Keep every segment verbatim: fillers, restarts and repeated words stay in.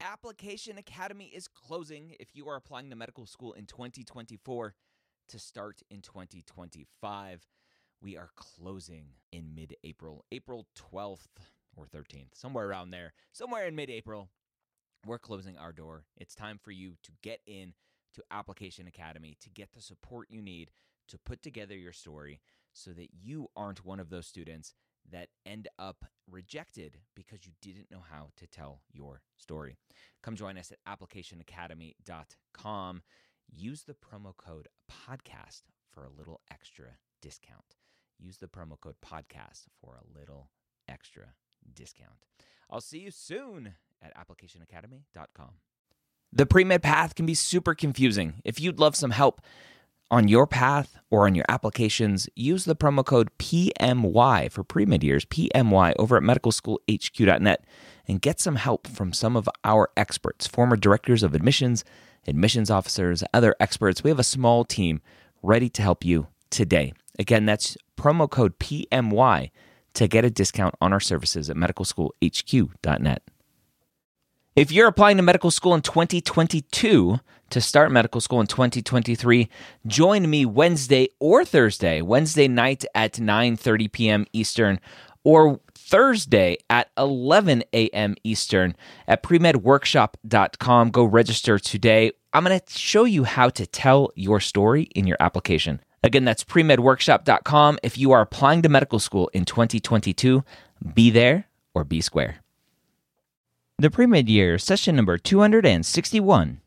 Application Academy is closing if you are applying to medical school in twenty twenty-four to start in twenty twenty-five. We are closing in mid-April, April twelfth or thirteenth, somewhere around there, somewhere in mid-April. We're closing our door. It's time for you to get in to Application Academy to get the support you need to put together your story so that you aren't one of those students that end up rejected because you didn't know how to tell your story. Come join us at application academy dot com. Use the promo code podcast for a little extra discount. Use the promo code podcast for a little extra discount. I'll see you soon at application academy dot com. The pre-med path can be super confusing. If you'd love some help on your path or on your applications, use the promo code P M Y for pre-med years, P M Y, over at medical school h q dot net, and get some help from some of our experts, former directors of admissions, admissions officers, other experts. We have a small team ready to help you today. Again, that's promo code P M Y to get a discount on our services at medical school h q dot net. If you're applying to medical school in twenty twenty-two to start medical school in twenty twenty-three, join me Wednesday or Thursday, Wednesday night at nine thirty p.m. Eastern, or Thursday at eleven a.m. Eastern at pre med workshop dot com. Go register today. I'm going to show you how to tell your story in your application. Again, that's pre med workshop dot com. If you are applying to medical school in twenty twenty-two, be there or be square. The Pre-Med Year, session number two hundred sixty-one.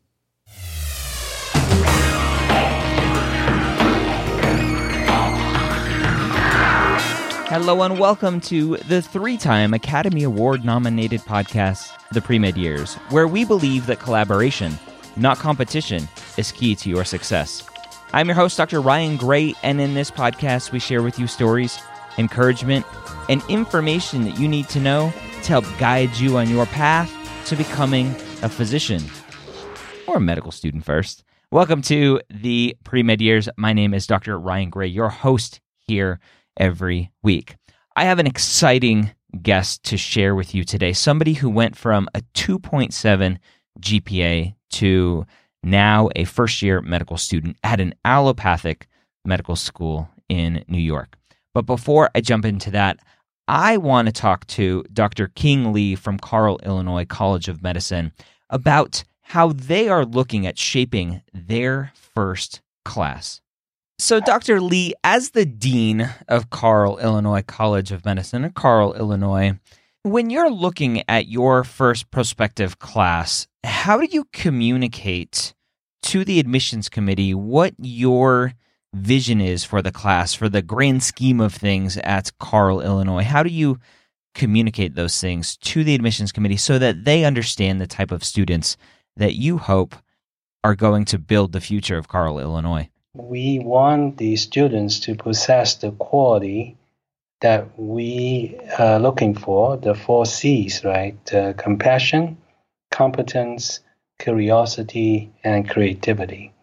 Hello and welcome to the three-time Academy Award-nominated podcast, The Pre-Med Years, where we believe that collaboration, not competition, is key to your success. I'm your host, Doctor Ryan Gray, and in this podcast, we share with you stories, encouragement, and information that you need to know to help guide you on your path to becoming a physician or a medical student first. Welcome to the Pre-Med Years. My name is Doctor Ryan Gray, your host here every week. I have an exciting guest to share with you today, somebody who went from a two point seven G P A to now a first-year medical student at an allopathic medical school in New York. But before I jump into that, I want to talk to Doctor King Lee from Carle, Illinois College of Medicine about how they are looking at shaping their first class. So, Doctor Lee, as the Dean of Carle, Illinois College of Medicine, or Carle, Illinois, when you're looking at your first prospective class, how do you communicate to the admissions committee what your vision is for the class, for the grand scheme of things at Carle, Illinois? How do you communicate those things to the admissions committee so that they understand the type of students that you hope are going to build the future of Carle, Illinois? We want the students to possess the quality that we are looking for, the four C's, right? Uh, compassion, competence, curiosity, and creativity.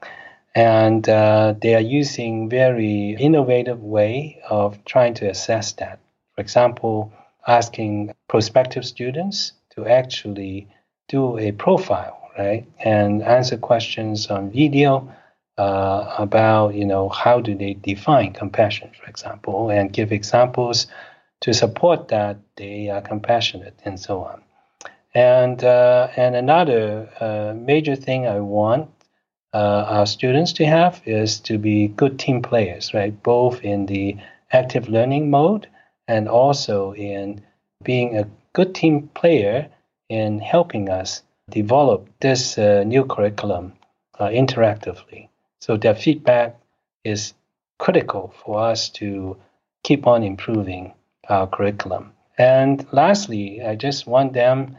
And uh, they are using very innovative way of trying to assess that. For example, asking prospective students to actually do a profile, right, and answer questions on video uh, about, you know, how do they define compassion, for example, and give examples to support that they are compassionate and so on. And uh, and another uh, major thing I want Uh, our students to have is to be good team players, right? Both in the active learning mode and also in being a good team player in helping us develop this uh, new curriculum uh, interactively. So their feedback is critical for us to keep on improving our curriculum. And lastly, I just want them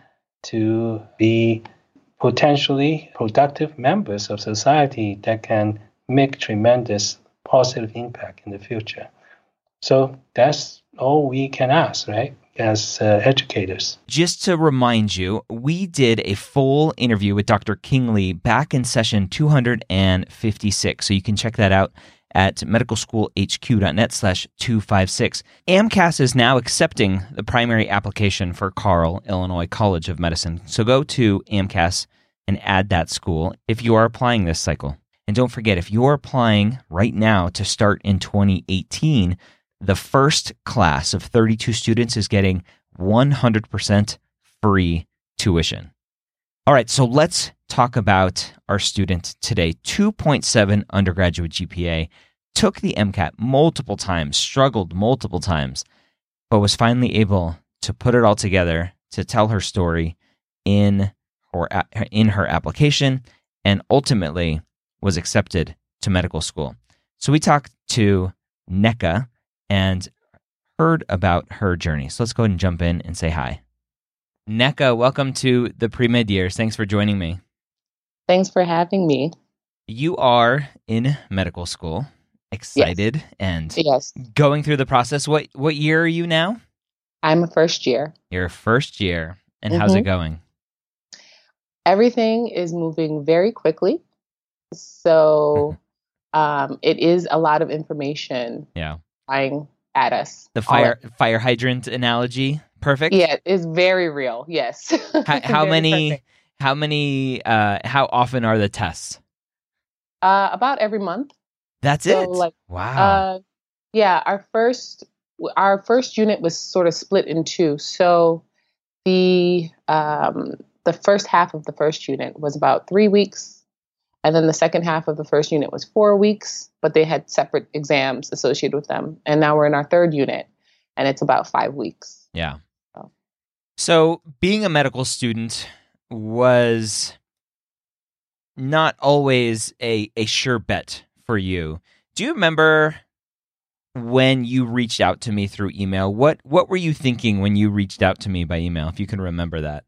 to be potentially productive members of society that can make tremendous positive impact in the future. So that's all we can ask, right, as uh, educators. Just to remind you, we did a full interview with Doctor King Lee back in session two hundred fifty-six, so you can check that out at medicalschoolhq.net slash 256. AMCAS is now accepting the primary application for Carle, Illinois College of Medicine. So go to AMCAS and add that school if you are applying this cycle. And don't forget, if you're applying right now to start in twenty eighteen, the first class of thirty-two students is getting one hundred percent free tuition. All right, so let's talk about our student today. two point seven undergraduate G P A, took the MCAT multiple times, struggled multiple times, but was finally able to put it all together to tell her story in her, in her application, and ultimately was accepted to medical school. So we talked to Nneka and heard about her journey. So let's go ahead and jump in and say hi. Nneka, welcome to the Pre-Med Years. Thanks for joining me. Thanks for having me. You are in medical school, excited yes. and yes. going through the process. What what year are you now? I'm a first year. You're a first year. And mm-hmm. how's it going? Everything is moving very quickly. So um, it is a lot of information yeah. flying at us. The fire fire hydrant analogy. Perfect. Yeah, it's very real. Yes. how, how many? Perfect. How many? Uh, how often are the tests? Uh, about every month. That's so, it. Like, wow. Uh, yeah, our first our first unit was sort of split in two. So the um, the first half of the first unit was about three weeks, and then the second half of the first unit was four weeks. But they had separate exams associated with them. And now we're in our third unit, and it's about five weeks. Yeah. So being a medical student was not always a, a sure bet for you. Do you remember when you reached out to me through email? What what were you thinking when you reached out to me by email, if you can remember that?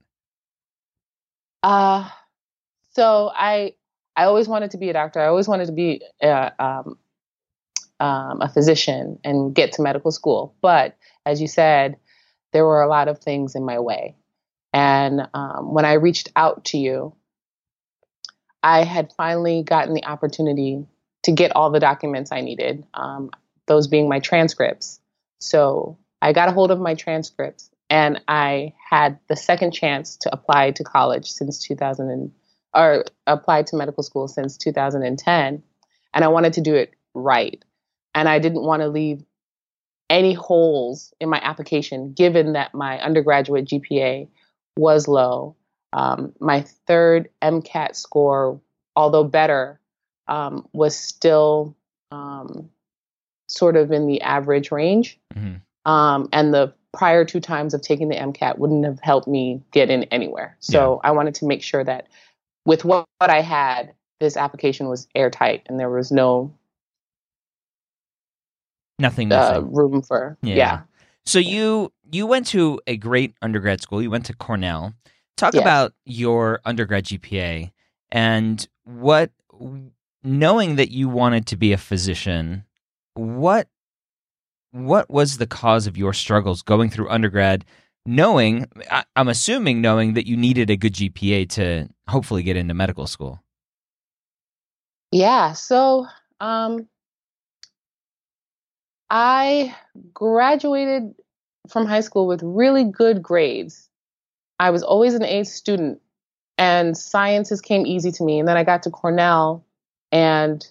Uh, so I I always wanted to be a doctor. I always wanted to be a, um, um, a physician and get to medical school. But as you said, there were a lot of things in my way. And um, when I reached out to you, I had finally gotten the opportunity to get all the documents I needed, um, those being my transcripts. So I got a hold of my transcripts, and I had the second chance to apply to college since two thousand, and, or apply to medical school since two thousand ten. And I wanted to do it right. And I didn't want to leave any holes in my application, given that my undergraduate G P A was low. Um, my third MCAT score, although better, um, was still um, sort of in the average range. Mm-hmm. Um, and the prior two times of taking the MCAT wouldn't have helped me get in anywhere. So yeah. I wanted to make sure that with what, what I had, this application was airtight and there was no Nothing uh, room for, yeah. yeah. So you you went to a great undergrad school. You went to Cornell. Talk yes. about your undergrad G P A and what, knowing that you wanted to be a physician, what what was the cause of your struggles going through undergrad, knowing, I, I'm assuming knowing that you needed a good G P A to hopefully get into medical school? Yeah, so um, I graduated from high school with really good grades. I was always an A student, and sciences came easy to me. And then I got to Cornell, and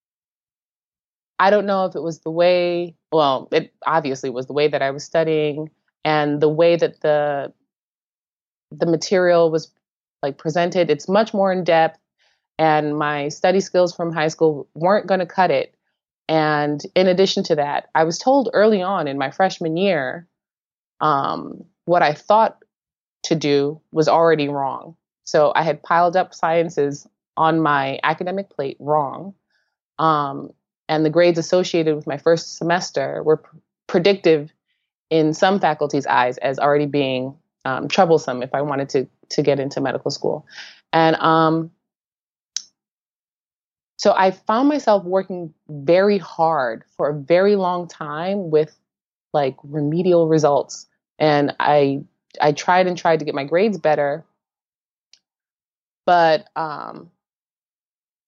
I don't know if it was the way, well, it obviously was the way that I was studying and the way that the the material was like presented. It's much more in depth, and my study skills from high school weren't going to cut it. And in addition to that, I was told early on in my freshman year, um, what I thought to do was already wrong. So I had piled up sciences on my academic plate wrong. Um, and the grades associated with my first semester were pr- predictive in some faculty's eyes as already being um, troublesome if I wanted to to get into medical school. And um, so I found myself working very hard for a very long time with like remedial results. And I I tried and tried to get my grades better. But um,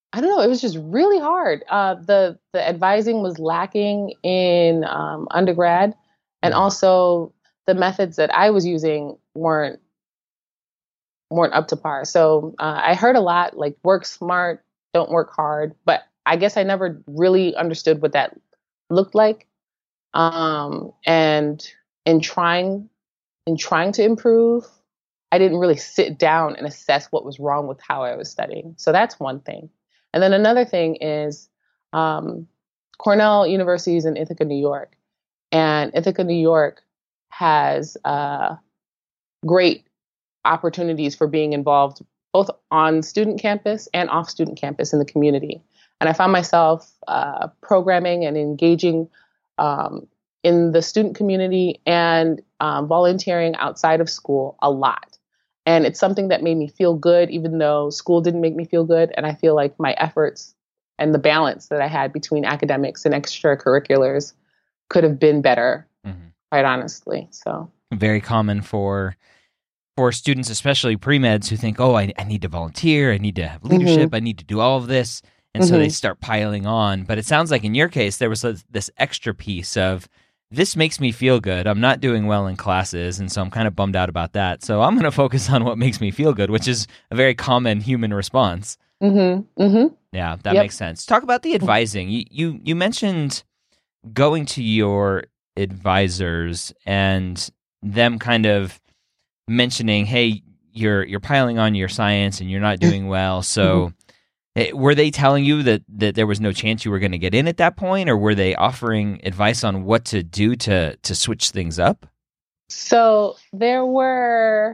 I don't know. It was just really hard. Uh, the the advising was lacking in um, undergrad, and Mhm. also the methods that I was using weren't weren't up to par. So uh, I heard a lot like work smart, don't work hard, but I guess I never really understood what that looked like. Um, and in trying in trying to improve, I didn't really sit down and assess what was wrong with how I was studying. So that's one thing. And then another thing is um, Cornell University is in Ithaca, New York, and Ithaca, New York has uh, great opportunities for being involved both on student campus and off student campus in the community. And I found myself uh, programming and engaging um, in the student community and um, volunteering outside of school a lot. And it's something that made me feel good, even though school didn't make me feel good. And I feel like my efforts and the balance that I had between academics and extracurriculars could have been better, Mm-hmm. quite honestly. So Very common for for students, especially pre-meds, who think, oh, I, I need to volunteer, I need to have leadership, mm-hmm. I need to do all of this. And so Mm-hmm. they start piling on. But it sounds like in your case, there was a, this extra piece of, this makes me feel good. I'm not doing well in classes, and so I'm kind of bummed out about that. So I'm going to focus on what makes me feel good, which is a very common human response. Mm-hmm. Mm-hmm. Yeah, that Yep. makes sense. Talk about the advising. You, you you mentioned going to your advisors and them kind of mentioning, hey, you're you're piling on your science and you're not doing well. So eh, were they telling you that, that there was no chance you were going to get in at that point, or were they offering advice on what to do to to switch things up? So there were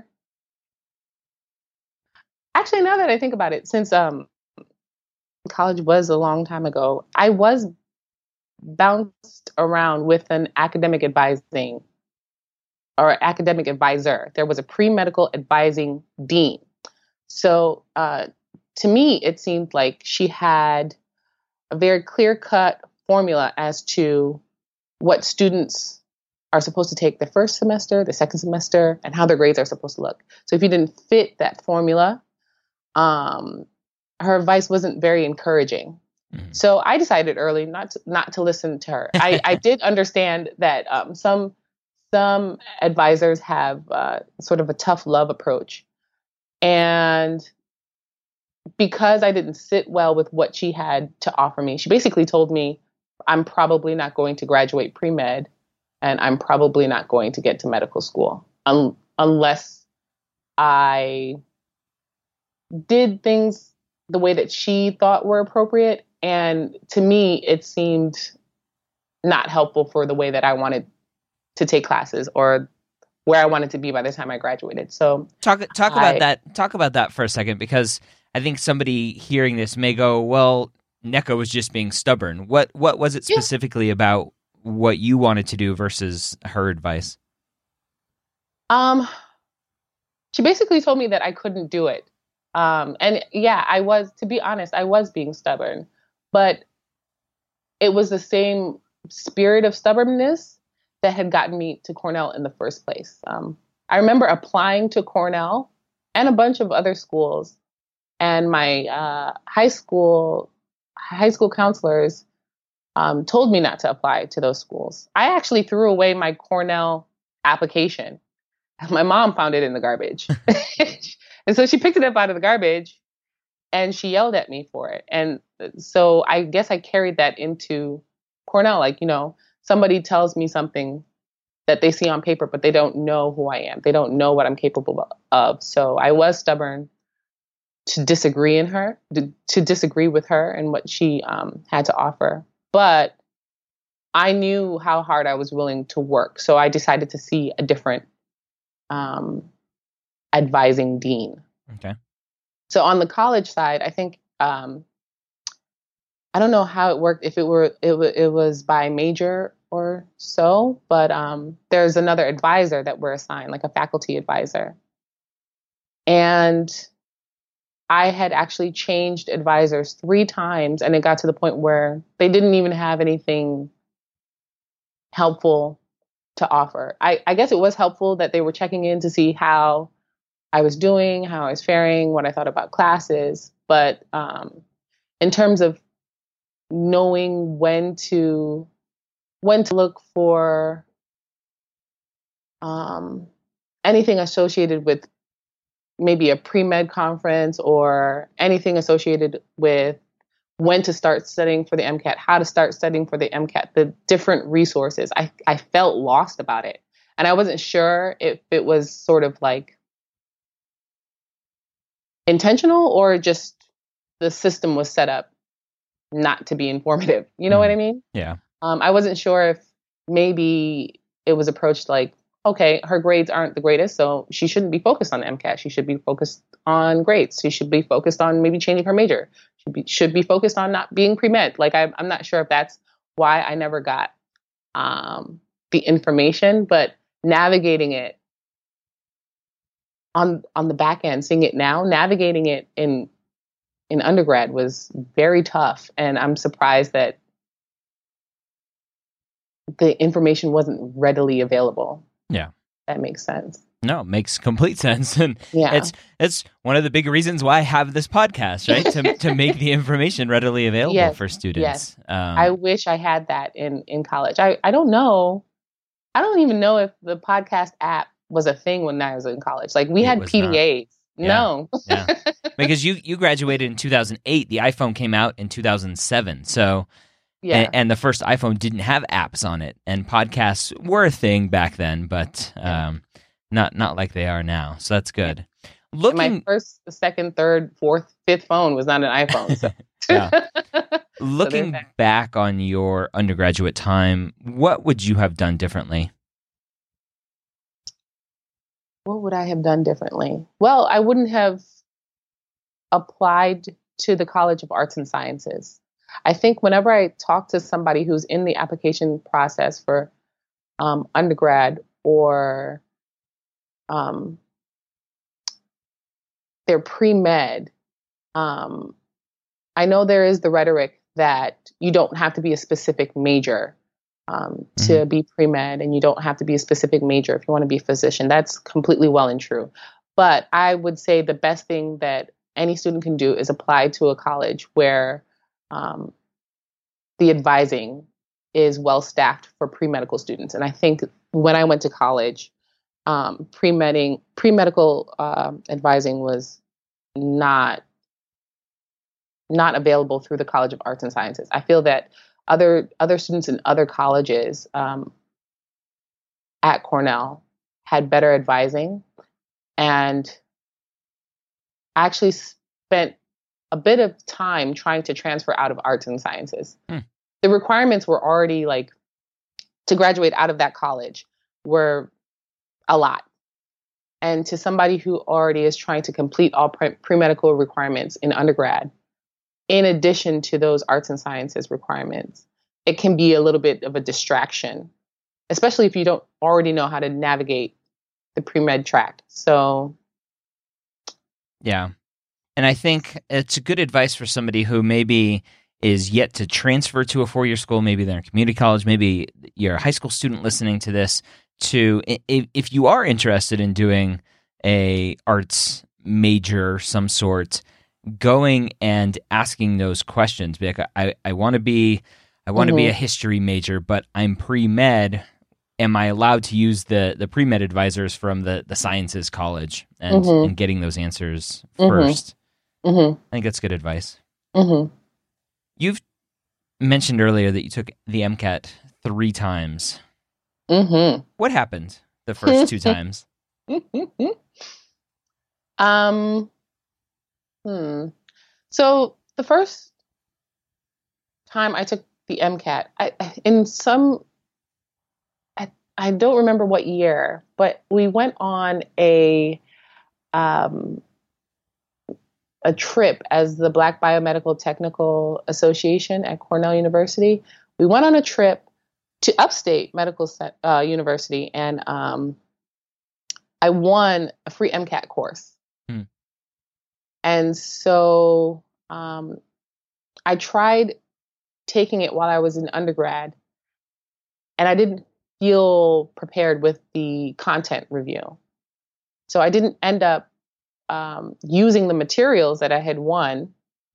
actually, now that I think about it, since um college was a long time ago, I was bounced around with an academic advising or academic advisor. There was a pre-medical advising dean. So uh, to me, it seemed like she had a very clear-cut formula as to what students are supposed to take the first semester, the second semester, and how their grades are supposed to look. So if you didn't fit that formula, um, her advice wasn't very encouraging. Mhm. So I decided early not to, not to listen to her. I, I did understand that um, some some advisors have uh, sort of a tough love approach, and because I didn't sit well with what she had to offer me, she basically told me I'm probably not going to graduate pre-med, and I'm probably not going to get to medical school un- unless I did things the way that she thought were appropriate. And to me, it seemed not helpful for the way that I wanted to take classes or where I wanted to be by the time I graduated. So Talk talk I- about that. Talk about that for a second, because I think somebody hearing this may go, "Well, Nneka was just being stubborn." What what was it Yeah. specifically about what you wanted to do versus her advice? Um, she basically told me that I couldn't do it. Um, and yeah, I was, to be honest, I was being stubborn, but it was the same spirit of stubbornness that had gotten me to Cornell in the first place. Um, I remember applying to Cornell and a bunch of other schools, and my uh, high school high school counselors um, told me not to apply to those schools. I actually threw away my Cornell application. My mom found it in the garbage. And so she picked it up out of the garbage and she yelled at me for it. And so I guess I carried that into Cornell. Like, you know, somebody tells me something that they see on paper, but they don't know who I am. They don't know what I'm capable of. So I was stubborn to disagree in her, to, to disagree with her and what she um, had to offer. But I knew how hard I was willing to work. So I decided to see a different um, advising dean. Okay. So on the college side, I think um, I don't know how it worked. If it were it, w- it was by major or so, but um, there's another advisor that we're assigned, like a faculty advisor, and I had actually changed advisors three times, and it got to the point where they didn't even have anything helpful to offer. I, I guess it was helpful that they were checking in to see how I was doing, how I was faring, what I thought about classes. But um, in terms of knowing when to when to look for um, anything associated with maybe a pre-med conference or anything associated with when to start studying for the MCAT, how to start studying for the MCAT, the different resources. I, I felt lost about it. And I wasn't sure if it was sort of like intentional or just the system was set up not to be informative. You know mm. what I mean? Yeah. Um, I wasn't sure if maybe it was approached like, okay, her grades aren't the greatest, so she shouldn't be focused on the MCAT. She should be focused on grades. She should be focused on maybe changing her major. Should be should be focused on not being pre-med. Like I, I'm not sure if that's why I never got um, the information, but navigating it on on the back end, seeing it now, navigating it in in undergrad was very tough, and I'm surprised that the information wasn't readily available. Yeah. That makes sense. No, it makes complete sense. And yeah. it's it's one of the big reasons why I have this podcast, right? to to make the information readily available yes. for students. Yes. Um, I wish I had that in, in college. I, I don't know. I don't even know if the podcast app was a thing when I was in college. Like we had P D As. Yeah. No. yeah. Because you, you graduated in two thousand eight. The iPhone came out in two thousand seven. So Yeah. And, and the first iPhone didn't have apps on it, and podcasts were a thing back then, but um, not not like they are now. So that's good. Looking, my first, second, third, fourth, fifth phone was not an iPhone. So. yeah. Looking so back on your undergraduate time, what would you have done differently? What would I have done differently? Well, I wouldn't have applied to the College of Arts and Sciences. I think whenever I talk to somebody who's in the application process for um, undergrad or um, they're pre-med, um, I know there is the rhetoric that you don't have to be a specific major um, to mm-hmm. be pre-med, and you don't have to be a specific major if you want to be a physician. That's completely well and true. But I would say the best thing that any student can do is apply to a college where Um, the advising is well staffed for pre-medical students. And I think when I went to college, um, pre-medding, pre-medical uh, advising was not not available through the College of Arts and Sciences. I feel that other other students in other colleges um, at Cornell had better advising, and actually spent a bit of time trying to transfer out of arts and sciences. Hmm. The requirements were already like to graduate out of that college were a lot. And to somebody who already is trying to complete all pre- pre-medical requirements in undergrad, in addition to those arts and sciences requirements, it can be a little bit of a distraction, especially if you don't already know how to navigate the pre-med track. So, yeah. And I think it's good advice for somebody who maybe is yet to transfer to a four-year school. Maybe they're in community college. Maybe you're a high school student listening to this. To if, if you are interested in doing a arts major, some sort, going and asking those questions. Be like, I, I want to be, I want to mm-hmm. be a history major, but I'm pre-med. Am I allowed to use the, the pre-med advisors from the, the sciences college and, mm-hmm. and getting those answers first? Mm-hmm. Mm-hmm. I think that's good advice. Mm-hmm. You've mentioned earlier that you took the MCAT three times. Mm-hmm. What happened the first two times? um, hmm. So the first time I took the MCAT, I, in some, I, I don't remember what year, but we went on a, um, a trip as the Black Biomedical Technical Association at Cornell University. We went on a trip to Upstate Medical uh, University, and um, I won a free MCAT course. Hmm. And so um, I tried taking it while I was in undergrad, and I didn't feel prepared with the content review. So I didn't end up um, using the materials that I had won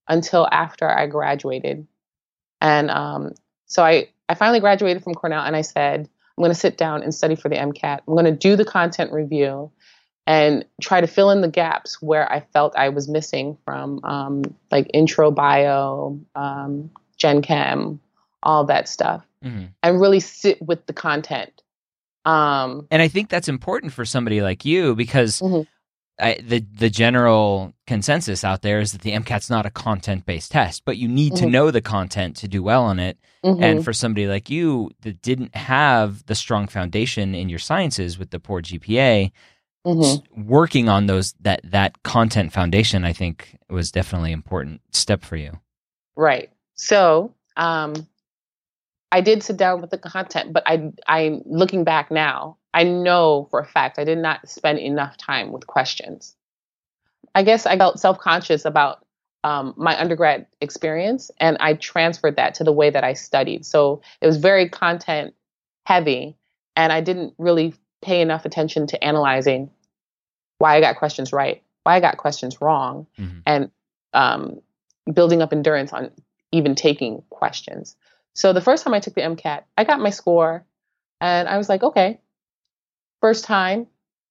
until after I graduated. And um, so I, I finally graduated from Cornell, and I said, I'm going to sit down and study for the MCAT. I'm going to do the content review and try to fill in the gaps where I felt I was missing from um, like intro bio, um, Gen Chem, all that stuff, mm-hmm. and really sit with the content. Um, and I think that's important for somebody like you because mm-hmm. I, the the general consensus out there is that the MCAT's not a content-based test, but you need mm-hmm. to know the content to do well on it. Mm-hmm. And for somebody like you that didn't have the strong foundation in your sciences with the poor G P A, mm-hmm. working on those that that content foundation, I think, was definitely an important step for you. Right. So um, I did sit down with the content, but I I looking back now, I know for a fact I did not spend enough time with questions. I guess I felt self-conscious about um, my undergrad experience, and I transferred that to the way that I studied. So it was very content heavy, and I didn't really pay enough attention to analyzing why I got questions right, why I got questions wrong, mm-hmm. and um, building up endurance on even taking questions. So the first time I took the MCAT, I got my score, and I was like, okay, first time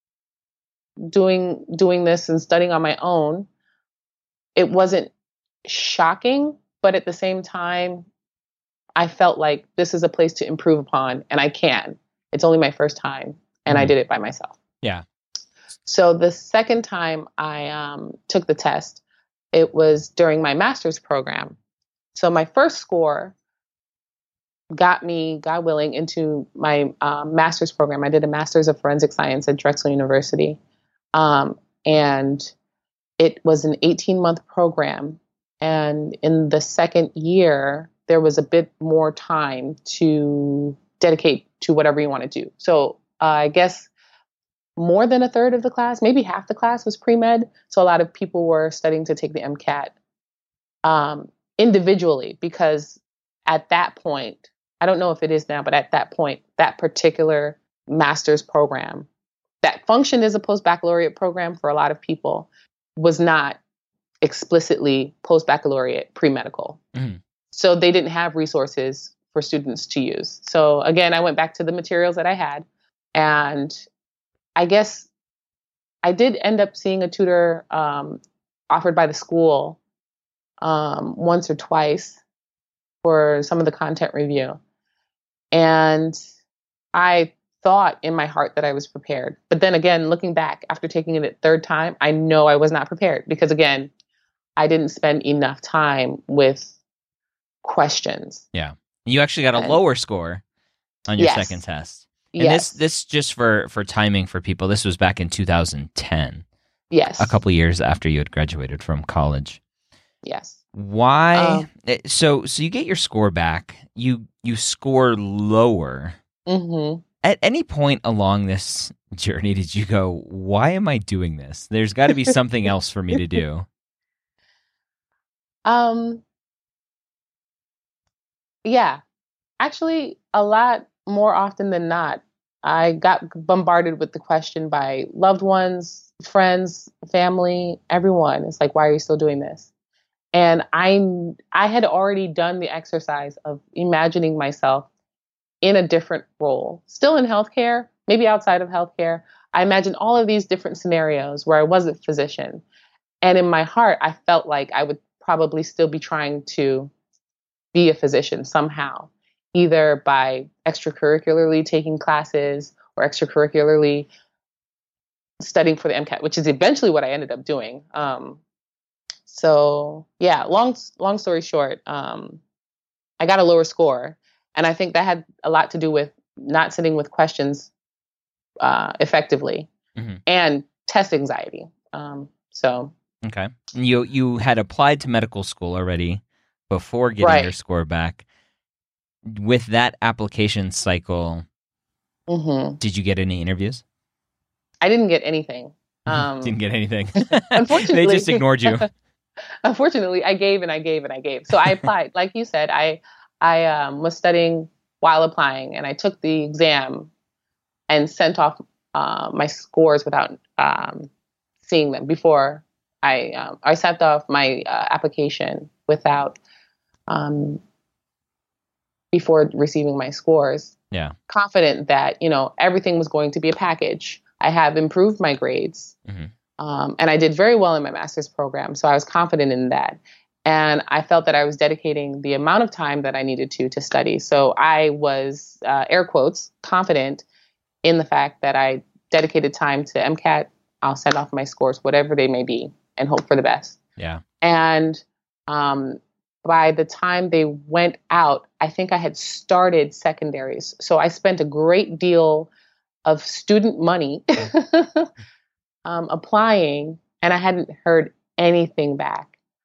doing doing this and studying on my own. It wasn't shocking, but at the same time, I felt like this is a place to improve upon, and I can. It's only my first time, and mm-hmm. I did it by myself. Yeah. So the second time I um, took the test, it was during my master's program. So my first score got me, God willing, into my um, master's program. I did a master's of forensic science at Drexel University. Um, and it was an eighteen-month program. And in the second year, there was a bit more time to dedicate to whatever you want to do. So uh, I guess more than a third of the class, maybe half the class was pre-med. So a lot of people were studying to take the MCAT um, individually, because at that point, I don't know if it is now, but at that point, that particular master's program that functioned as a post-baccalaureate program for a lot of people was not explicitly post-baccalaureate pre-medical. Mm-hmm. So they didn't have resources for students to use. So again, I went back to the materials that I had, and I guess I did end up seeing a tutor um, offered by the school um, once or twice for some of the content review. And I thought in my heart that I was prepared. But then again, looking back after taking it a third time, I know I was not prepared because, again, I didn't spend enough time with questions. Yeah. You actually got a and, lower score on your yes. second test. And yes. this this just for, for timing for people, this was back in two thousand ten. Yes. A couple years after you had graduated from college. Yes. Why? Um, so so you get your score back. You you score lower. Mm-hmm. At any point along this journey, did you go, why am I doing this? There's got to be something else for me to do. Um. Yeah. Actually, a lot more often than not, I got bombarded with the question by loved ones, friends, family, everyone. It's like, why are you still doing this? And I I had already done the exercise of imagining myself in a different role, still in healthcare, maybe outside of healthcare. I imagined all of these different scenarios where I wasn't a physician. And in my heart, I felt like I would probably still be trying to be a physician somehow, either by extracurricularly taking classes or extracurricularly studying for the MCAT, which is eventually what I ended up doing. Um, so yeah, long, long story short, um, I got a lower score. And I think that had a lot to do with not sitting with questions uh, effectively mm-hmm. and test anxiety. Um, so okay, you you had applied to medical school already before getting right. your score back. With that application cycle, mm-hmm. did you get any interviews? I didn't get anything. Um, didn't get anything. Unfortunately, they just ignored you. Unfortunately, I gave and I gave and I gave. So I applied, like you said. I. I um, was studying while applying, and I took the exam and sent off uh, my scores without um, seeing them before I um, I sent off my uh, application without um, before receiving my scores. Yeah. Confident that, you know, everything was going to be a package. I have improved my grades, Mm-hmm. um, and I did very well in my master's program. So I was confident in that. And I felt that I was dedicating the amount of time that I needed to to study. So I was, uh, air quotes, confident in the fact that I dedicated time to MCAT. I'll send off my scores, whatever they may be, and hope for the best. Yeah. And um, by the time they went out, I think I had started secondaries. So I spent a great deal of student money um, applying, and I hadn't heard anything back.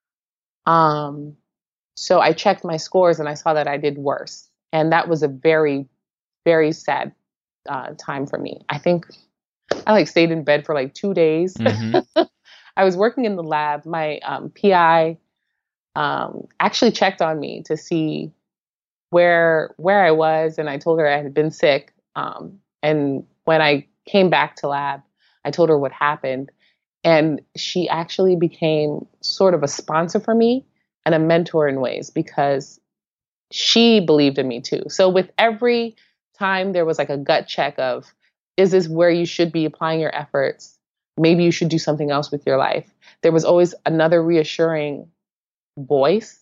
Um, so I checked my scores and I saw that I did worse. And that was a very, very sad uh, time for me. I think I like stayed in bed for like two days. Mm-hmm. I was working in the lab. My um, P I um, actually checked on me to see where where I was, and I told her I had been sick. Um, and when I came back to lab, I told her what happened, and she actually became sort of a sponsor for me and a mentor in ways because she believed in me too. So with every time there was like a gut check of, is this where you should be applying your efforts? Maybe you should do something else with your life. There was always another reassuring voice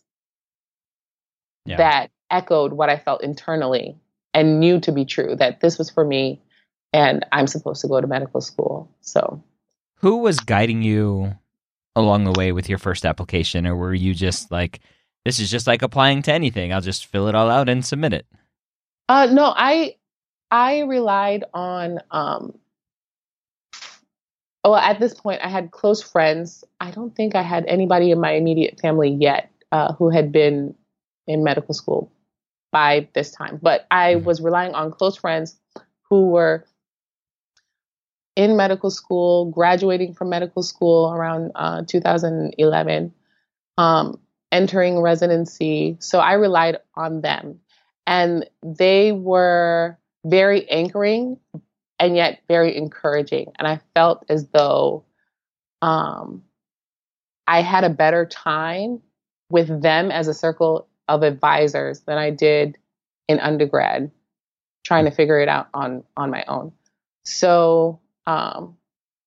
Yeah. that echoed what I felt internally and knew to be true, that this was for me and I'm supposed to go to medical school. So who was guiding you along the way with your first application, or were you just like, this is just like applying to anything, I'll just fill it all out and submit it? Uh, no, I I relied on, um, well, at this point, I had close friends. I don't think I had anybody in my immediate family yet uh, who had been in medical school by this time. But I Mhm. was relying on close friends who were in medical school, graduating from medical school around uh, two thousand eleven, um, entering residency. So I relied on them. And they were very anchoring and yet very encouraging. And I felt as though um, I had a better time with them as a circle of advisors than I did in undergrad, trying to figure it out on on my own. So um,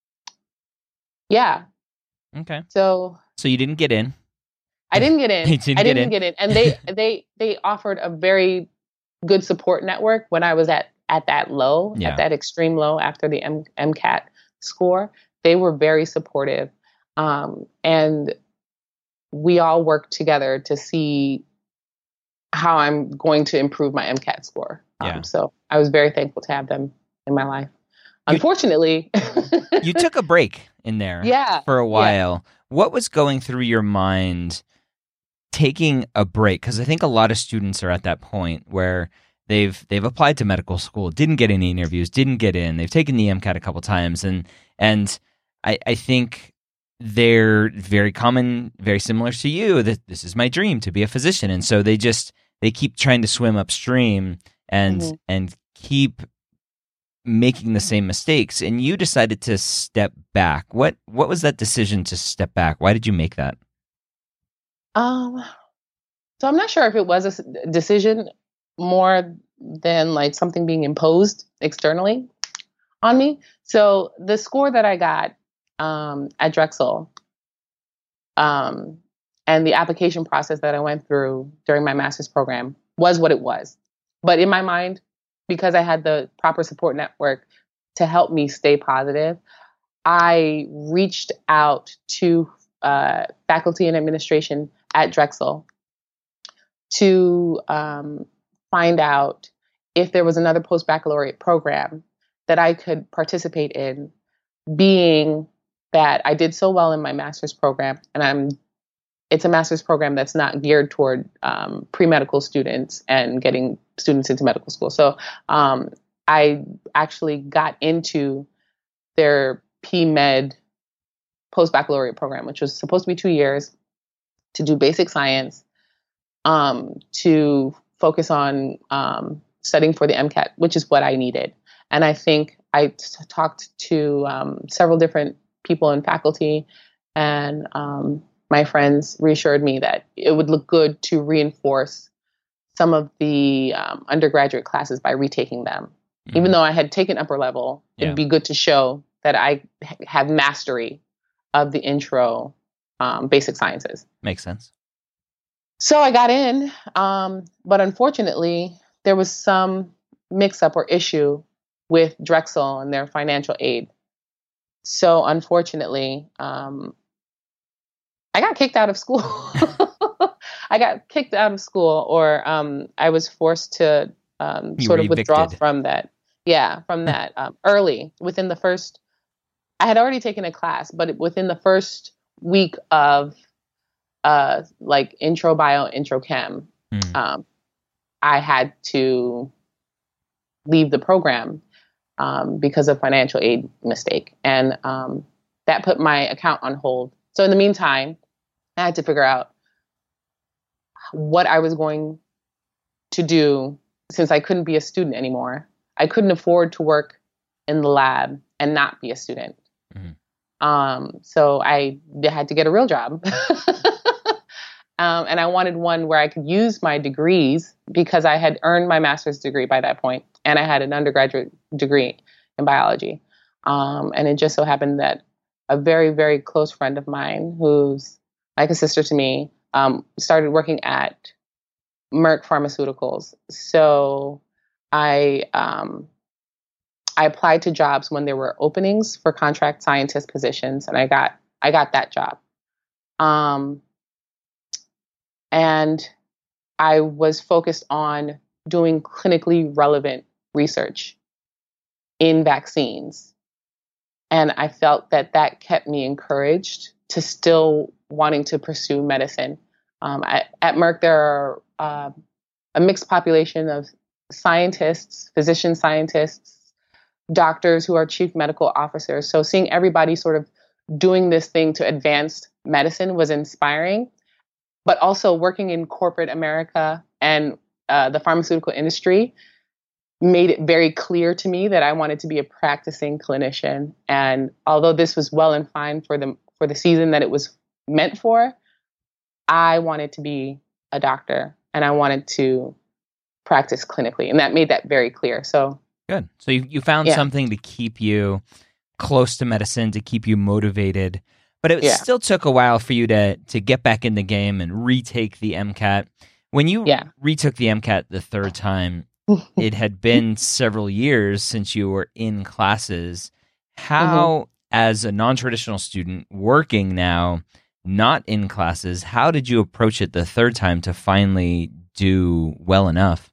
yeah. Okay. So So you didn't get in. I didn't get in. You didn't I get didn't in. get in. And they they they offered a very good support network when I was at at that low, Yeah. at that extreme low after the M- MCAT score. They were very supportive. Um, and we all worked together to see how I'm going to improve my MCAT score. Um, Yeah. So I was very thankful to have them in my life. You- Unfortunately, You took a break in there Yeah, for a yeah. while. What was going through your mind taking a break? Because I think a lot of students are at that point where they've they've applied to medical school, didn't get any interviews, didn't get in. They've taken the MCAT a couple times, and and I, I think they're very common, very similar to you. That this is my dream to be a physician, and so they just they keep trying to swim upstream and Mhm. and keep making the same mistakes. And you decided to step back. What what was that decision to step back? Why did you make that? Um, so I'm not sure if it was a s- decision more than like something being imposed externally on me. So the score that I got um, at Drexel um, and the application process that I went through during my master's program was what it was. But in my mind, because I had the proper support network to help me stay positive, I reached out to uh, faculty and administration at Drexel to um, find out if there was another post-baccalaureate program that I could participate in, being that I did so well in my master's program, and I'm it's a master's program that's not geared toward um, pre-medical students and getting students into medical school. So um, I actually got into their P-Med post-baccalaureate program, which was supposed to be two years to do basic science, um, to focus on um, studying for the MCAT, which is what I needed. And I think I t- talked to um, several different people in faculty And um, my friends reassured me that it would look good to reinforce some of the um, undergraduate classes by retaking them. Mm-hmm. Even though I had taken upper level, yeah. it'd be good to show that I have mastery of the intro um, basic sciences. Makes sense. So I got in, um, but unfortunately, there was some mix-up or issue with Drexel and their financial aid. So unfortunately, um, I got kicked out of school. I got kicked out of school, or um, I was forced to um, sort of withdraw from that. Yeah, from that um, early, within the first, I had already taken a class, but within the first week of uh, like intro bio, intro chem, mm. um, I had to leave the program um, because of financial aid mistake. And um, that put my account on hold. So in the meantime, I had to figure out what I was going to do since I couldn't be a student anymore. I couldn't afford to work in the lab and not be a student. Mm-hmm. Um, so I had to get a real job. um, and I wanted one where I could use my degrees because I had earned my master's degree by that point, and I had an undergraduate degree in biology. Um, and it just so happened that a very, very close friend of mine, who's like a sister to me, um, started working at Merck Pharmaceuticals. So I um, I applied to jobs when there were openings for contract scientist positions, and I got I got that job. Um, and I was focused on doing clinically relevant research in vaccines. And I felt that that kept me encouraged to still wanting to pursue medicine. Um, I, at Merck, there are uh, a mixed population of scientists, physician scientists, doctors who are chief medical officers. So seeing everybody sort of doing this thing to advance medicine was inspiring, but also working in corporate America and uh, the pharmaceutical industry made it very clear to me that I wanted to be a practicing clinician. And although this was well and fine for the for the season that it was meant for, I wanted to be a doctor and I wanted to practice clinically. And that made that very clear. So good. So you, you found yeah. something to keep you close to medicine, to keep you motivated. But it yeah. still took a while for you to to get back in the game and retake the MCAT. When you yeah. retook the MCAT the third time, it had been several years since you were in classes. How, mm-hmm. as a non-traditional student working now, not in classes, how did you approach it the third time to finally do well enough?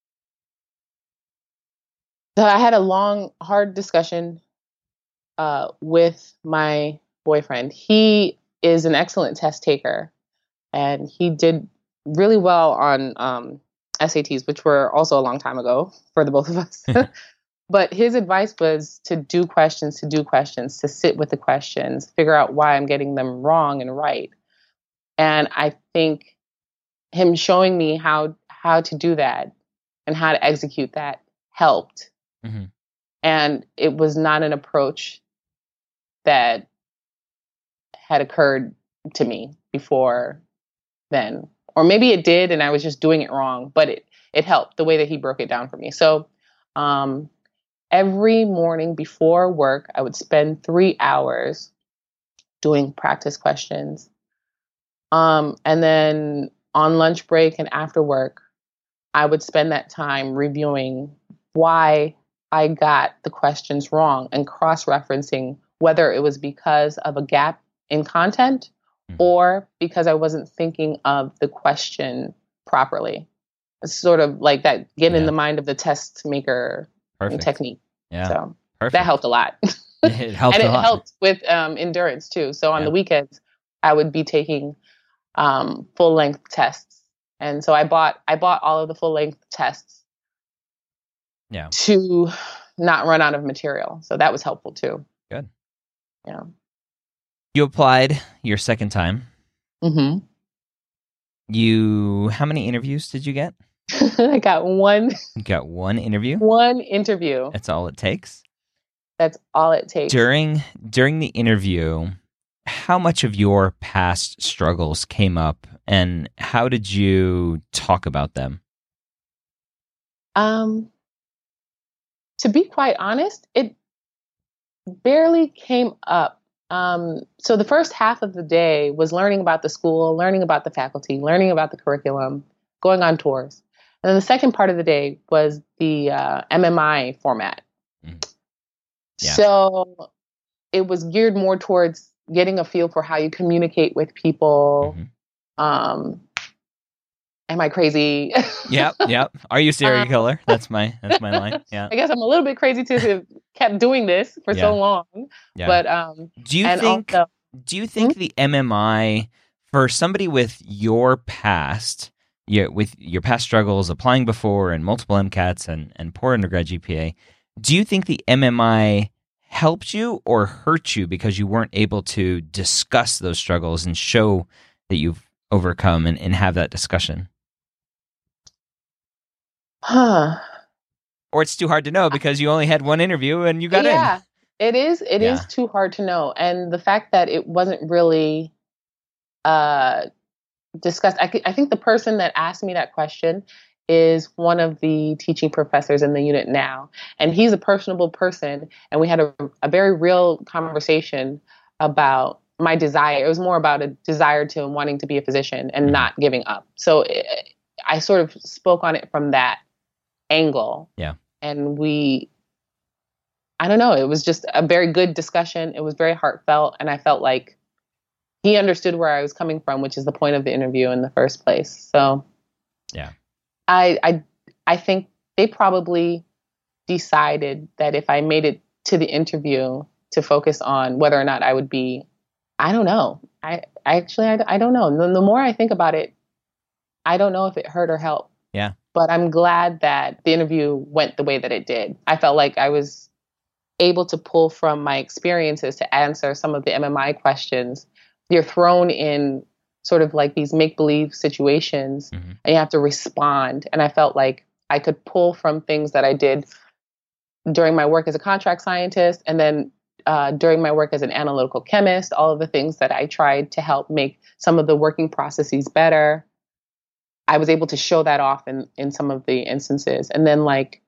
So I had a long, hard discussion uh, with my boyfriend. He is an excellent test taker, and he did really well on um, S A Ts, which were also a long time ago for the both of us. But his advice was to do questions, to do questions, to sit with the questions, figure out why I'm getting them wrong and right. And I think him showing me how how to do that and how to execute that helped. Mm-hmm. And it was not an approach that had occurred to me before then. Or maybe it did and I was just doing it wrong, but it, it helped the way that he broke it down for me. So um, every morning before work, I would spend three hours doing practice questions. Um, and then on lunch break and after work, I would spend that time reviewing why I got the questions wrong and cross-referencing whether it was because of a gap in content or because I wasn't thinking of the question properly. It's sort of like that, get yeah. in the mind of the test maker Perfect. technique. Yeah. So Perfect. that helped a lot. It helped and a it lot. helped with um, endurance too. So on yeah. the weekends, I would be taking um, full length tests. And so I bought, I bought all of the full length tests yeah. to not run out of material. So that was helpful too. Good. Yeah. You applied your second time. Mm-hmm. You, how many interviews did you get? I got one. You got one interview? One interview. That's all it takes? That's all it takes. During during the interview, how much of your past struggles came up, and how did you talk about them? Um, to be quite honest, it barely came up. Um, so the first half of the day was learning about the school, learning about the faculty, learning about the curriculum, going on tours. And then the second part of the day was the uh, M M I format. Mm. Yeah. So it was geared more towards getting a feel for how you communicate with people. Mm-hmm. Um, am I crazy? Yep, yep. Are you a serial killer? Um, that's my that's my line. Yeah. I guess I'm a little bit crazy to have kept doing this for yeah. so long. Yeah. But um, do you think also, do you think hmm? the M M I for somebody with your past, your, with your past struggles, applying before and multiple MCATs and and poor undergrad G P A, do you think the M M I helped you or hurt you because you weren't able to discuss those struggles and show that you've overcome and, and have that discussion? Huh. Or it's too hard to know because you only had one interview and you got yeah, in. Yeah, it is. It yeah. is too hard to know. And the fact that it wasn't really uh, discussed, I, I think the person that asked me that question is one of the teaching professors in the unit now. And he's a personable person. And we had a, a very real conversation about my desire. It was more about a desire to wanting to be a physician and mm-hmm. not giving up. So it, I sort of spoke on it from that angle. Yeah. And we, I don't know, it was just a very good discussion. It was very heartfelt. And I felt like he understood where I was coming from, which is the point of the interview in the first place. So yeah. I, I, I think they probably decided that if I made it to the interview to focus on whether or not I would be, I don't know. I, I actually, I, I don't know. The, the more I think about it, I don't know if it hurt or helped. Yeah. But I'm glad that the interview went the way that it did. I felt like I was able to pull from my experiences to answer some of the M M I questions. You're thrown in sort of like these make-believe situations mm-hmm. and you have to respond. And I felt like I could pull from things that I did during my work as a contract scientist and then uh, during my work as an analytical chemist, all of the things that I tried to help make some of the working processes better. I was able to show that off in, in some of the instances. And then like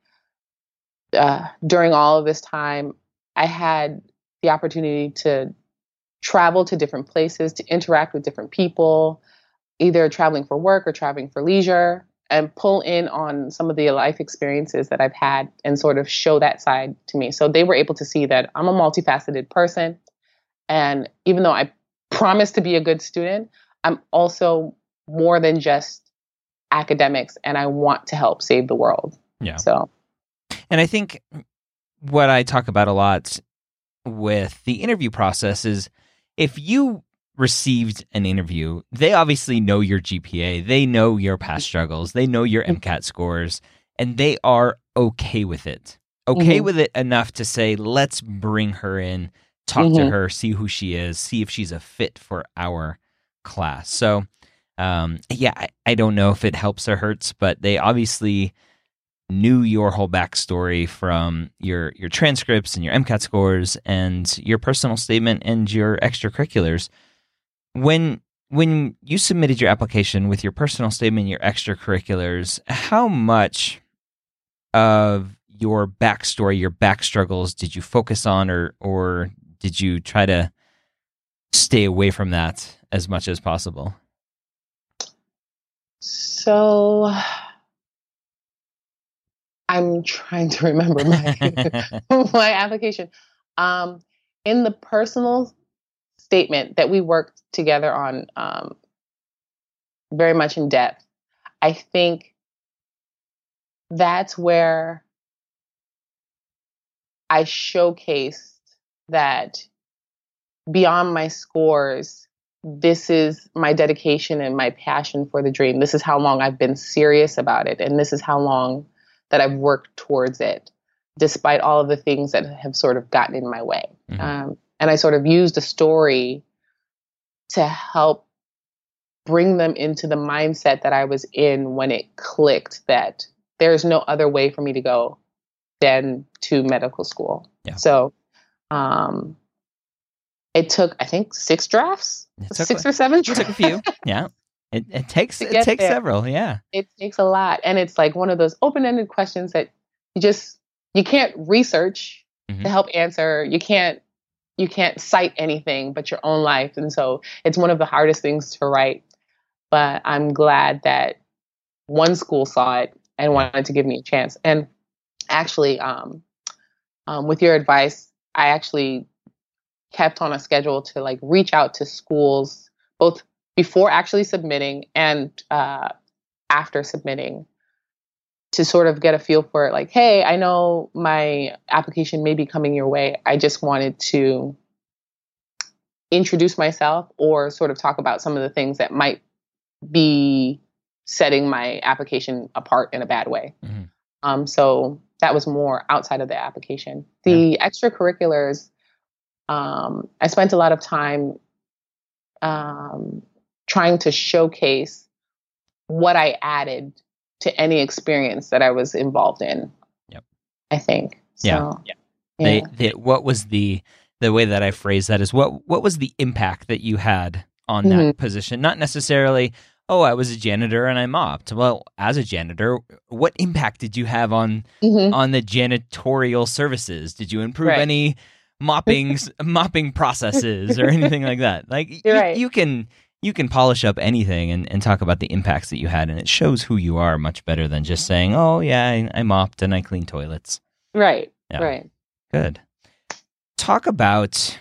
uh, during all of this time, I had the opportunity to travel to different places, to interact with different people, either traveling for work or traveling for leisure, and pull in on some of the life experiences that I've had and sort of show that side to me. So they were able to see that I'm a multifaceted person. And even though I promise to be a good student, I'm also more than just academics, and I want to help save the world. Yeah. So, and I think what I talk about a lot with the interview process is if you received an interview, they obviously know your G P A, they know your past struggles, they know your MCAT scores, and they are okay with it. Okay mm-hmm. with it enough to say, let's bring her in, talk mm-hmm. to her, see who she is, see if she's a fit for our class. So Um, yeah, I, I don't know if it helps or hurts, but they obviously knew your whole backstory from your your transcripts and your MCAT scores and your personal statement and your extracurriculars. When when you submitted your application with your personal statement and your extracurriculars, how much of your backstory, your back struggles, did you focus on, or or did you try to stay away from that as much as possible? So I'm trying to remember my my application. Um, in the personal statement that we worked together on um, very much in depth, I think that's where I showcased that beyond my scores, this is my dedication and my passion for the dream. This is how long I've been serious about it. And this is how long that I've worked towards it, despite all of the things that have sort of gotten in my way. Mm-hmm. Um, and I sort of used a story to help bring them into the mindset that I was in when it clicked that there's no other way for me to go than to medical school. Yeah. So, um, it took, I think, six drafts, It took, six or seven it took drafts. a few. Yeah. It, it takes, To it get takes there. several. Yeah. It takes a lot. And it's like one of those open-ended questions that you just, you can't research Mhm. to help answer. You can't, you can't cite anything but your own life. And so it's one of the hardest things to write. But I'm glad that one school saw it and wanted to give me a chance. And actually, um, um, with your advice, I actually kept on a schedule to like reach out to schools both before actually submitting and uh, after submitting to sort of get a feel for it. Like, hey, I know my application may be coming your way. I just wanted to introduce myself or sort of talk about some of the things that might be setting my application apart in a bad way. Mhm. Um, so that was more outside of the application. The extracurriculars, um, I spent a lot of time um, trying to showcase what I added to any experience that I was involved in. Yep. I think. So, Yeah. yeah. They, they, what was the the way that I phrase that is what what was the impact that you had on that Mhm. position? Not necessarily, oh, I was a janitor and I mopped. Well, as a janitor, what impact did you have on Mhm. on the janitorial services? Did you improve Right. any mopping mopping processes or anything like that? Like You're you, right. you can you can polish up anything and, and talk about the impacts that you had, and it shows who you are much better than just saying, oh yeah, I, I mopped and I cleaned toilets. Right. Yeah. Right. Good. Talk about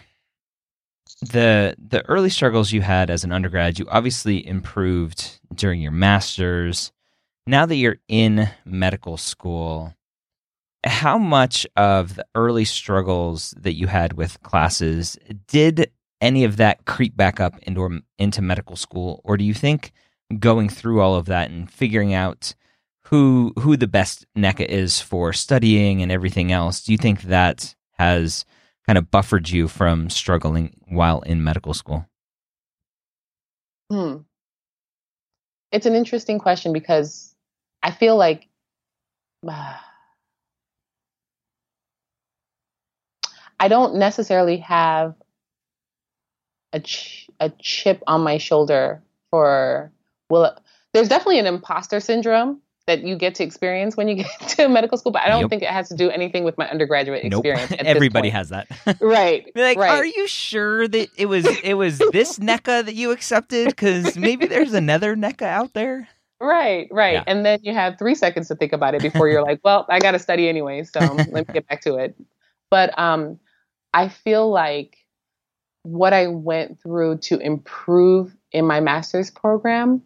the the early struggles you had as an undergrad. You obviously improved during your master's. Now that you're in medical school, how much of the early struggles that you had with classes, did any of that creep back up into, into medical school? Or do you think going through all of that and figuring out who who the best NECA is for studying and everything else, do you think that has kind of buffered you from struggling while in medical school? Hmm. It's an interesting question because I feel like uh, I don't necessarily have a ch- a chip on my shoulder for well there's definitely an imposter syndrome that you get to experience when you get to medical school, but I don't Yep. think it has to do anything with my undergraduate Nope. experience. At Everybody this point. has that. Right. Be like, right. are you sure that it was it was this NECA that you accepted? Because maybe there's another NECA out there. Right, right. Yeah. And then you have three seconds to think about it before you're like, well, I got to study anyway, so let me get back to it. But um, I feel like what I went through to improve in my master's program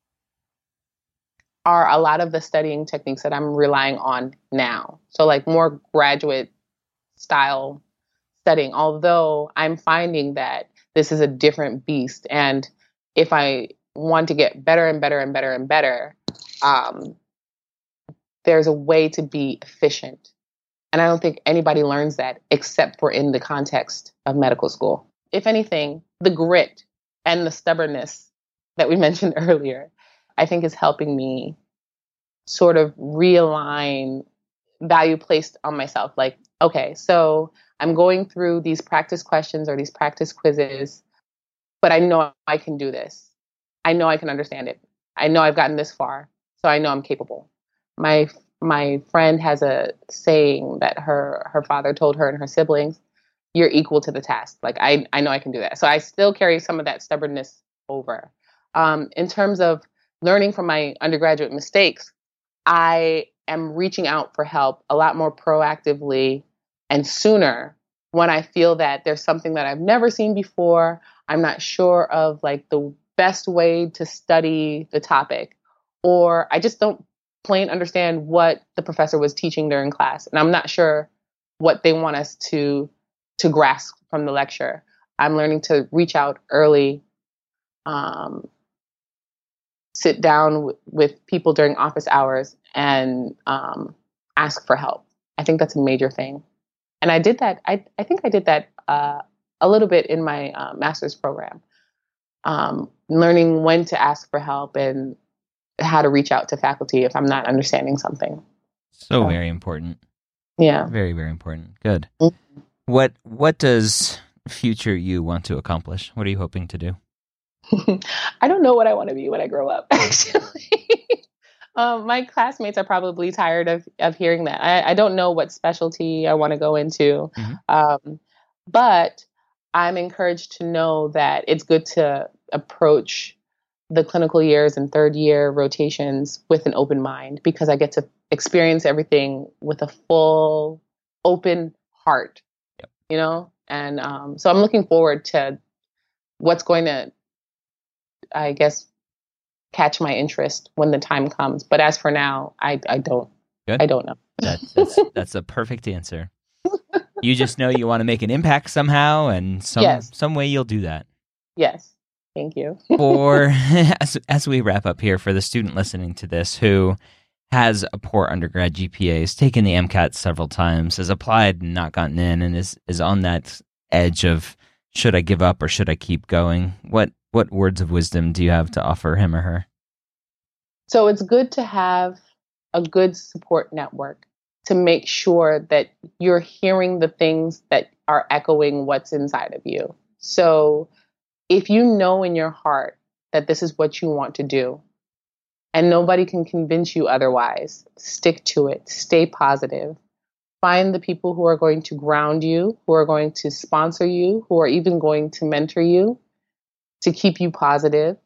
are a lot of the studying techniques that I'm relying on now. So like more graduate style studying, although I'm finding that this is a different beast. And if I want to get better and better and better and better, um, there's a way to be efficient. And I don't think anybody learns that except for in the context of medical school. If anything, the grit and the stubbornness that we mentioned earlier, I think is helping me sort of realign value placed on myself. Like, okay, so I'm going through these practice questions or these practice quizzes, but I know I can do this. I know I can understand it. I know I've gotten this far, so I know I'm capable. My my friend has a saying that her her father told her and her siblings, you're equal to the task. Like, I, I know I can do that. So I still carry some of that stubbornness over. Um, in terms of learning from my undergraduate mistakes, I am reaching out for help a lot more proactively and sooner when I feel that there's something that I've never seen before. I'm not sure of like the best way to study the topic, or I just don't plain understand what the professor was teaching during class. And I'm not sure what they want us to to grasp from the lecture. I'm learning to reach out early, um, sit down w- with people during office hours and um, ask for help. I think that's a major thing. And I did that. I, I think I did that uh, a little bit in my uh, master's program, um, learning when to ask for help and how to reach out to faculty if I'm not understanding something. So So, very important. yeah. Very, very important. Good. Mhm. What what does future you want to accomplish? What are you hoping to do? I don't know what I want to be when I grow up, actually. um, my classmates are probably tired of, of hearing that. I, I don't know what specialty I want to go into. Mm-hmm. Um, but I'm encouraged to know that it's good to approach the clinical years and third year rotations with an open mind, because I get to experience everything with a full open heart, yep. you know? And um, so I'm looking forward to what's going to, I guess, catch my interest when the time comes. But as for now, I, I don't, Good. I don't know. that, that's, that's a perfect answer. You just know you want to make an impact somehow, and some, yes. some way you'll do that. Yes. Thank you. For as, as we wrap up here, for the student listening to this who has a poor undergrad G P A, has taken the MCAT several times, has applied and not gotten in, and is, is on that edge of, should I give up or should I keep going? What what words of wisdom do you have to offer him or her? So it's good to have a good support network to make sure that you're hearing the things that are echoing what's inside of you. So if you know in your heart that this is what you want to do, and nobody can convince you otherwise, stick to it, stay positive. Find the people who are going to ground you, who are going to sponsor you, who are even going to mentor you, to keep you positive,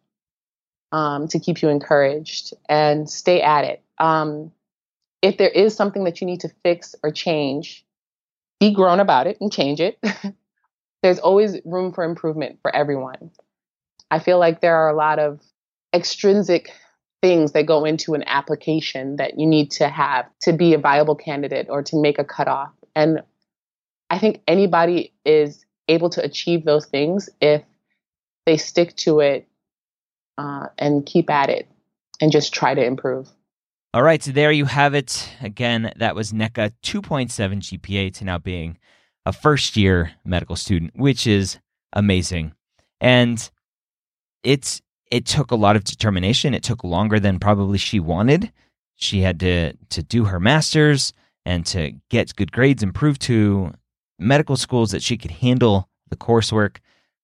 um, to keep you encouraged, and stay at it. Um, if there is something that you need to fix or change, be grown about it and change it. There's always room for improvement for everyone. I feel like there are a lot of extrinsic things that go into an application that you need to have to be a viable candidate or to make a cutoff. And I think anybody is able to achieve those things if they stick to it uh, and keep at it and just try to improve. All right, so there you have it. Again, that was Nneka, two point seven G P A to now being a first-year medical student, which is amazing. And it's it took a lot of determination. It took longer than probably she wanted. She had to, to do her master's and to get good grades and prove to medical schools that she could handle the coursework.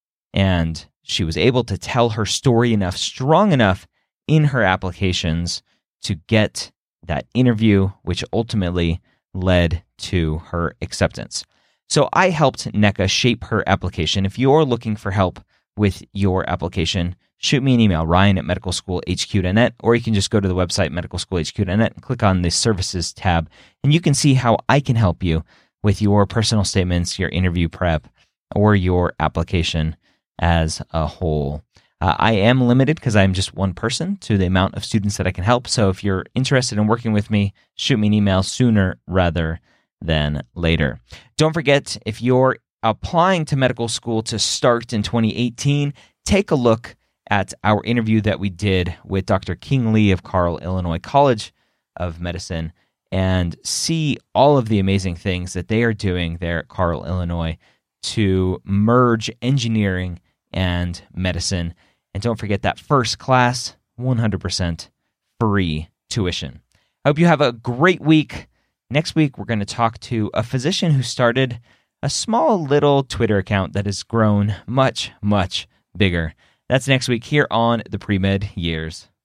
And she was able to tell her story enough, strong enough in her applications to get that interview, which ultimately led to her acceptance. So I helped Nneka shape her application. If you're looking for help with your application, shoot me an email, Ryan at medical school h q dot net, or you can just go to the website, medical school h q dot net, and click on the services tab, and you can see how I can help you with your personal statements, your interview prep, or your application as a whole. Uh, I am limited because I'm just one person to the amount of students that I can help. So if you're interested in working with me, shoot me an email sooner rather than later. Don't forget, if you're applying to medical school to start in twenty eighteen, take a look at our interview that we did with Doctor King Lee of Carle Illinois College of Medicine and see all of the amazing things that they are doing there at Carle Illinois to merge engineering and medicine. And don't forget that first class, one hundred percent free tuition. I hope you have a great week. Next week, we're going to talk to a physician who started a small little Twitter account that has grown much, much bigger. That's next week here on the Pre-Med Years.